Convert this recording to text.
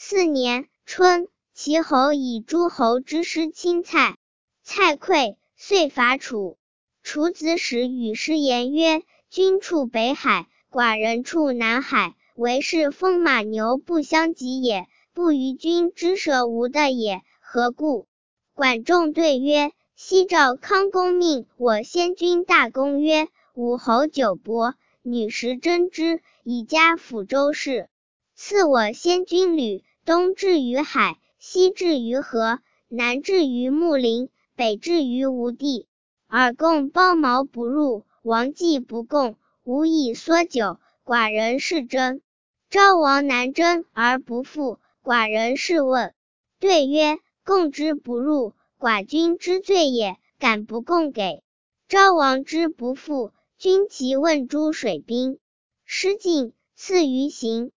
4年春，齐侯以诸侯之师侵蔡，蔡溃，遂伐楚。楚子使与师言曰：君处北海，寡人处南海，为是风马牛不相及也，不与君之舍无的也，何故？管仲对曰：昔赵康公命我先君大功曰：武侯久伯，女时争之，以加抚州事。赐我先君旅，东至于海，西至于河，南至于穆陵，北至于吴地。尔共包茅不入，王季不贡，无以缩酒，寡人是争。昭王南征而不复，寡人是问。对曰：贡之不入，寡君之罪也，敢不贡给。昭王之不复，君其问诸水兵。师进，赐于行。